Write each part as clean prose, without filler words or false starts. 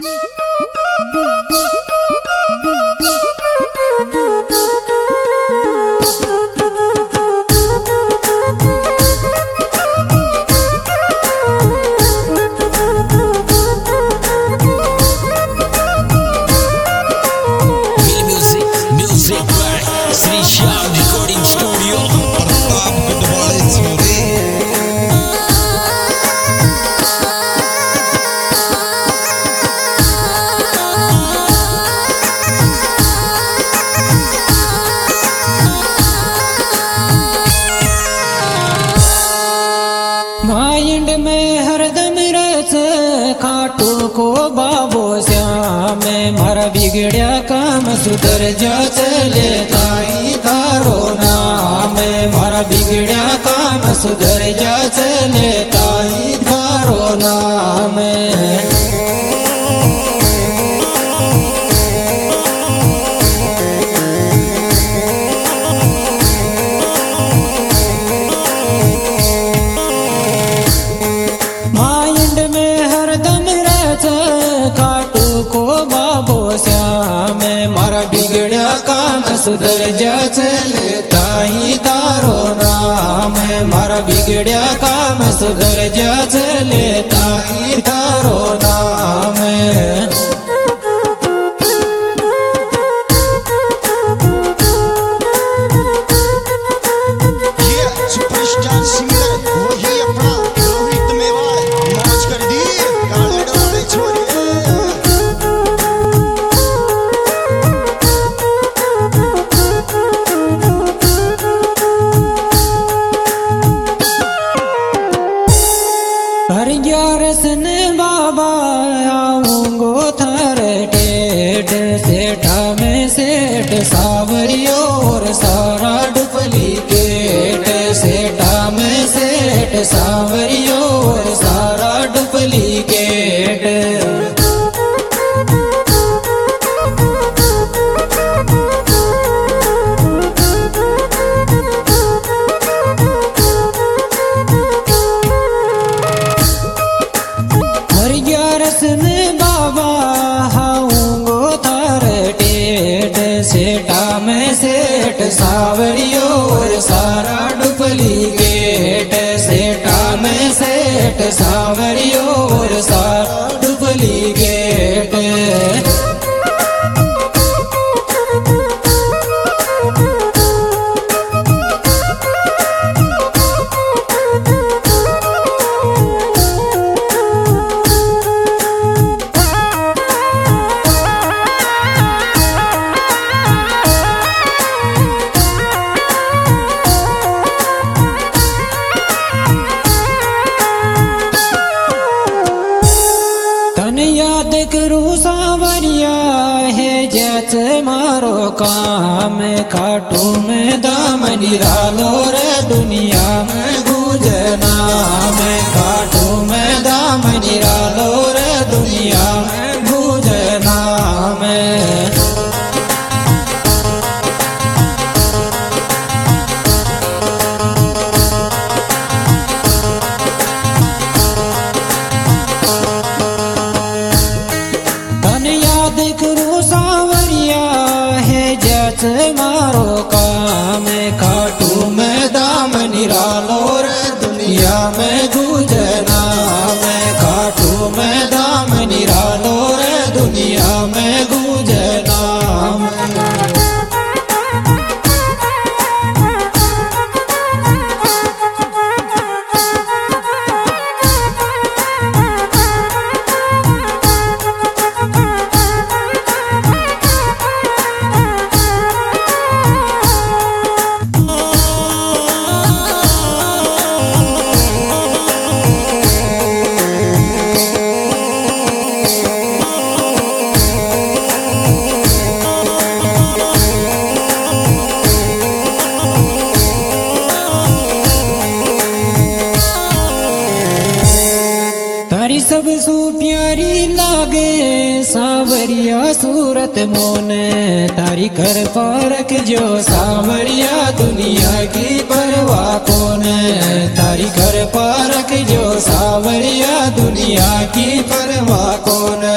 Mind में हरदम रच खाटू को बाबो श्याम मारा बिगड़िया काम सुधर जा चले ताई तारो नाम मारा बिगड़िया काम सुधर जा चले ताई तारो नाम। मारा बिगड़ा काम सुधर जा चले ताई तारो नाम मारा बिगड़ा काम सुधर जा चले ताई तारो नाम। बाबा आऊंगो थारे टेट सेठा में सेठ सावरियो और सारा डुप्लीकेट सेठा में सेठ सावरियो और सारा डुप्लीकेट। सेठा में सेठ सावरियो और सारा डुप्लीकेट सेठा में सेठ सावरियो और सारा डुप्लीकेट। याद करूं सावरिया है जैसे मारो काम खाटू में दाम निरालो रे दुनिया में गुजना में खाटू में दाम निरालो रे दुनिया में गुजना में। मारो काम खाटू में दाम निरालो रे दुनिया में गुजना में खाटू में दाम निरालो रे दुनिया में गुजना। सावरिया सूरत मोने तारी कर पारक जो सावरिया दुनिया की परवाह कोने तारी कर पारक जो सावरिया दुनिया की परवाह कोने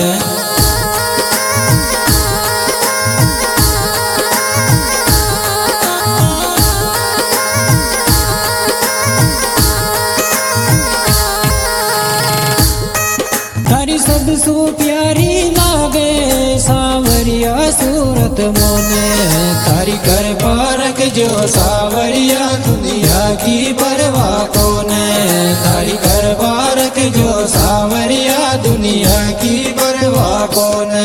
सबसु प्यारी लागे सावरिया सूरत मोने तारी कर पारक जो सावरिया दुनिया की परवाह कोने तारी कर पारक जो सावरिया दुनिया की परवाह कोने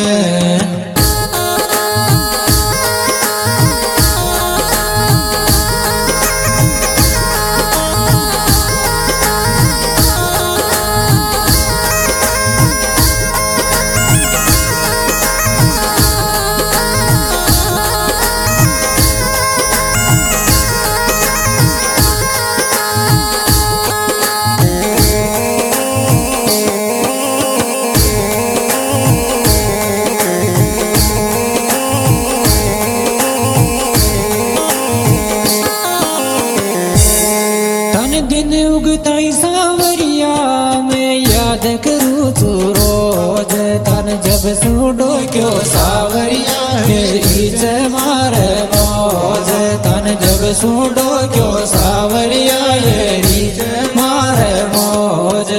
दिन उगताई सावरिया मैं याद करूँ तू रोज तन जब सुडो क्यों सावरिया मेरी मारे मौज तन जब सुडो क्यों सावरिया मेरी मारे मौज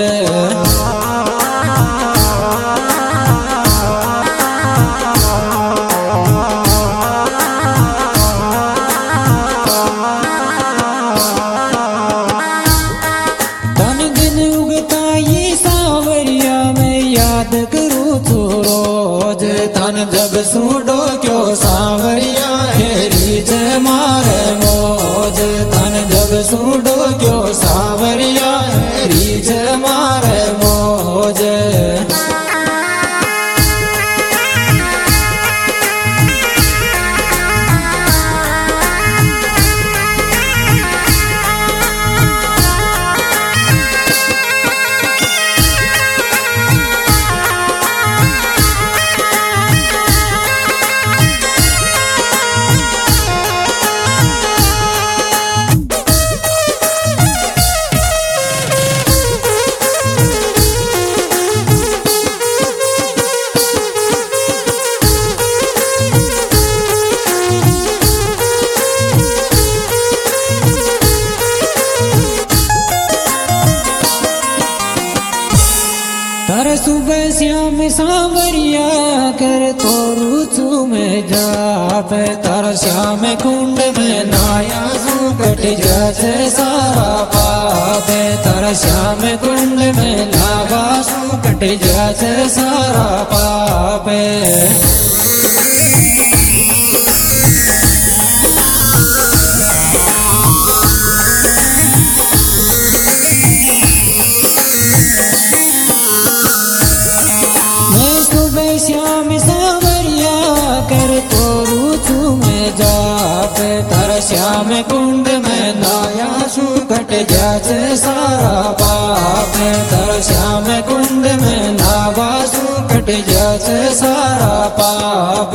जब सुडो क्यों सावरिया हेरी जे मारे मौज तन जब सुडो क्यों सावरिया हेरी जे मारे मौज तारा सुबह श्याम सावरिया कर तो रुचु में जाप तारा श्याम कुंड में नाया सु कट जासे सारा पाप तारा श्याम कुंड में नावा सु कट जासे सारा पाप श्याम सावरिया कर तो रुचु में जाप तारा श्याम कुंड में नाया सु कट जाचे सारा पाप तारा श्याम कुंड में नावा सु कट जाचे सारा पाप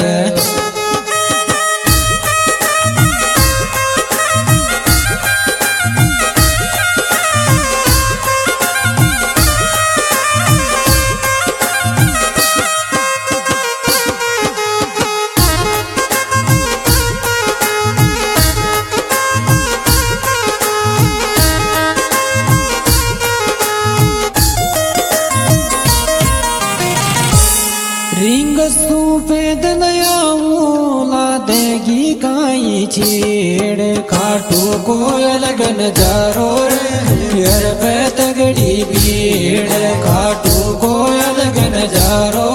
रिंग सुपेद नयाऊला देगी काई छेड़ खाटू कोयल गन जारो रे पे तगड़ी भीड़ खाटू कोयल गन जारो